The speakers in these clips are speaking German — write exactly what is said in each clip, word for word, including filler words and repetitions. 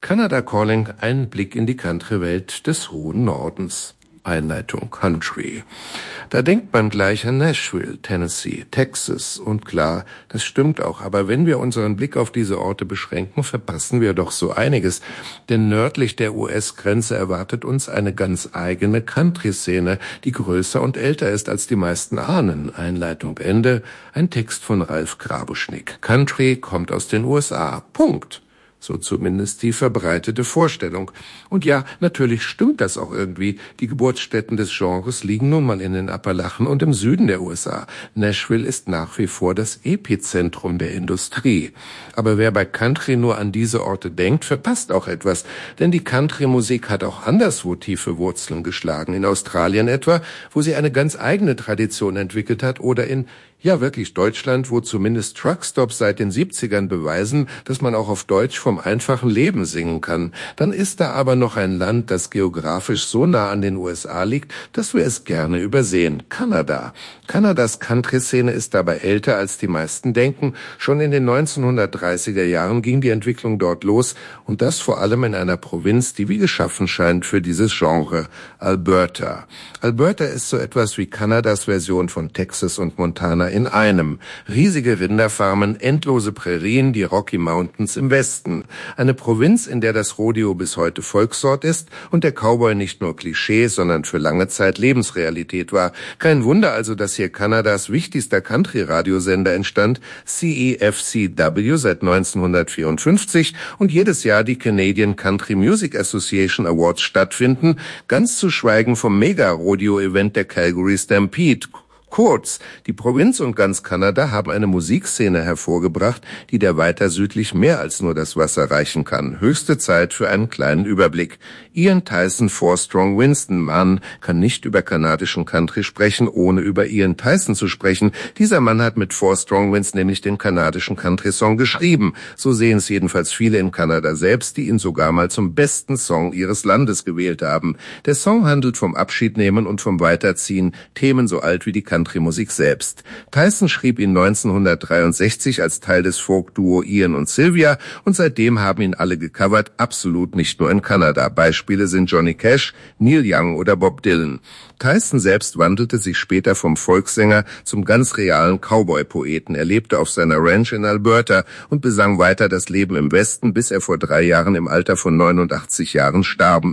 Canada Calling, ein Blick in die Country-Welt des hohen Nordens. Einleitung Country. Da denkt man gleich an Nashville, Tennessee, Texas. Und klar, das stimmt auch. Aber wenn wir unseren Blick auf diese Orte beschränken, verpassen wir doch so einiges. Denn nördlich der U S-Grenze erwartet uns eine ganz eigene Country-Szene, die größer und älter ist, als die meisten ahnen. Einleitung Ende. Ein Text von Ralf Grabuschnick. Country kommt aus den U S A. Punkt. So zumindest die verbreitete Vorstellung. Und ja, natürlich stimmt das auch irgendwie. Die Geburtsstätten des Genres liegen nun mal in den Appalachen und im Süden der U S A. Nashville ist nach wie vor das Epizentrum der Industrie. Aber wer bei Country nur an diese Orte denkt, verpasst auch etwas. Denn die Country-Musik hat auch anderswo tiefe Wurzeln geschlagen. In Australien etwa, wo sie eine ganz eigene Tradition entwickelt hat, oder in Ja, wirklich Deutschland, wo zumindest Truckstops seit den siebzigern beweisen, dass man auch auf Deutsch vom einfachen Leben singen kann. Dann ist da aber noch ein Land, das geografisch so nah an den U S A liegt, dass wir es gerne übersehen. Kanada. Kanadas Country-Szene ist dabei älter, als die meisten denken. Schon in den neunzehnhundertdreißiger Jahren ging die Entwicklung dort los, und das vor allem in einer Provinz, die wie geschaffen scheint für dieses Genre, Alberta. Alberta ist so etwas wie Kanadas Version von Texas und Montana in einem. Riesige Rinderfarmen, endlose Prärien, die Rocky Mountains im Westen. Eine Provinz, in der das Rodeo bis heute Volksort ist und der Cowboy nicht nur Klischee, sondern für lange Zeit Lebensrealität war. Kein Wunder also, dass hier Kanadas wichtigster Country-Radiosender entstand, C E F C W seit neunzehnhundertvierundfünfzig, und jedes Jahr die Canadian Country Music Association Awards stattfinden, ganz zu schweigen vom Mega-Rodeo-Event der Calgary Stampede. Kurz, die Provinz und ganz Kanada haben eine Musikszene hervorgebracht, die der weiter südlich mehr als nur das Wasser reichen kann. Höchste Zeit für einen kleinen Überblick. Ian Tyson, Four Strong Winston. Mann kann nicht über kanadischen Country sprechen, ohne über Ian Tyson zu sprechen. Dieser Mann hat mit Four Strong Winds nämlich den kanadischen Country-Song geschrieben. So sehen es jedenfalls viele in Kanada selbst, die ihn sogar mal zum besten Song ihres Landes gewählt haben. Der Song handelt vom Abschiednehmen und vom Weiterziehen, Themen so alt wie die Country-Musik selbst. Tyson schrieb ihn neunzehnhundertdreiundsechzig als Teil des Folk-Duo Ian und Sylvia, und seitdem haben ihn alle gecovert, absolut nicht nur in Kanada. Beispiele sind Johnny Cash, Neil Young oder Bob Dylan. Tyson selbst wandelte sich später vom Volkssänger zum ganz realen Cowboy-Poeten. Er lebte auf seiner Ranch in Alberta und besang weiter das Leben im Westen, bis er vor drei Jahren im Alter von neunundachtzig Jahren starb.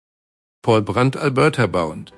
Paul Brandt, Alberta bauend.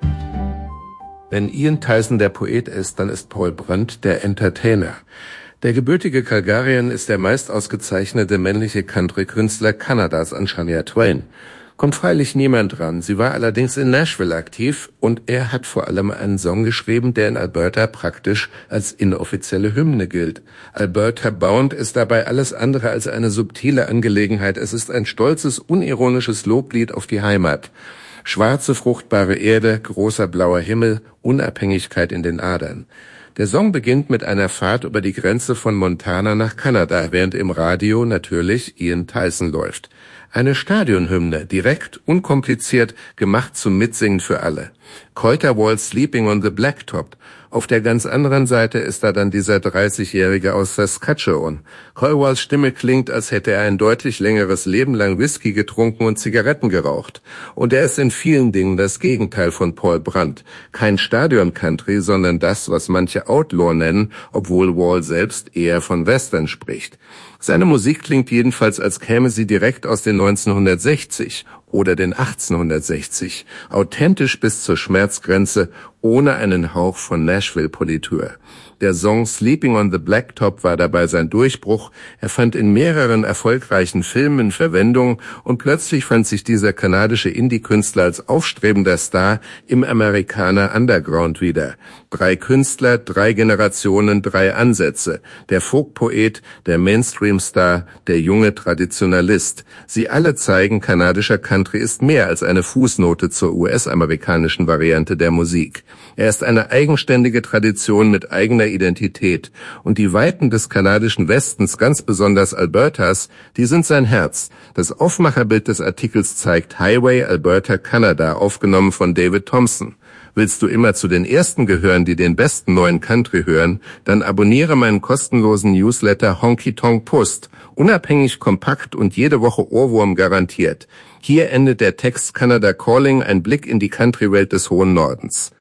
Wenn Ian Tyson der Poet ist, dann ist Paul Brandt der Entertainer. Der gebürtige Calgarian ist der meist ausgezeichnete männliche Country-Künstler Kanadas an Shania Twain. Kommt freilich niemand dran. Sie war allerdings in Nashville aktiv, und er hat vor allem einen Song geschrieben, der in Alberta praktisch als inoffizielle Hymne gilt. Alberta Bound ist dabei alles andere als eine subtile Angelegenheit. Es ist ein stolzes, unironisches Loblied auf die Heimat. Schwarze, fruchtbare Erde, großer blauer Himmel, Unabhängigkeit in den Adern. Der Song beginnt mit einer Fahrt über die Grenze von Montana nach Kanada, während im Radio natürlich Ian Tyson läuft. Eine Stadionhymne, direkt, unkompliziert, gemacht zum Mitsingen für alle. Coulter Waltz Sleeping on the Blacktop. Auf der ganz anderen Seite ist da dann dieser dreißigjährige aus Saskatchewan. Coulwalls Stimme klingt, als hätte er ein deutlich längeres Leben lang Whisky getrunken und Zigaretten geraucht. Und er ist in vielen Dingen das Gegenteil von Paul Brandt. Kein Stadion-Country, sondern das, was manche Outlaw nennen, obwohl Wall selbst eher von Western spricht. Seine Musik klingt jedenfalls, als käme sie direkt aus den neunzehnhundertsechzig oder den achtzehnhundertsechzig, authentisch bis zur Schmerzgrenze, ohne einen Hauch von Nashville-Politur. Der Song Sleeping on the Blacktop war dabei sein Durchbruch. Er fand in mehreren erfolgreichen Filmen Verwendung, und plötzlich fand sich dieser kanadische Indie-Künstler als aufstrebender Star im Amerikaner Underground wieder. Drei Künstler, drei Generationen, drei Ansätze. Der Folkpoet, der Mainstream-Star, der junge Traditionalist. Sie alle zeigen, kanadischer Country ist mehr als eine Fußnote zur U S-amerikanischen Variante der Musik. Er ist eine eigenständige Tradition mit eigener Identität. Und die Weiten des kanadischen Westens, ganz besonders Albertas, die sind sein Herz. Das Aufmacherbild des Artikels zeigt Highway Alberta, Kanada, aufgenommen von David Thompson. Willst du immer zu den Ersten gehören, die den besten neuen Country hören, dann abonniere meinen kostenlosen Newsletter Honky Tonk Post. Unabhängig, kompakt und jede Woche Ohrwurm garantiert. Hier endet der Text Canada Calling, ein Blick in die Country-Welt des hohen Nordens.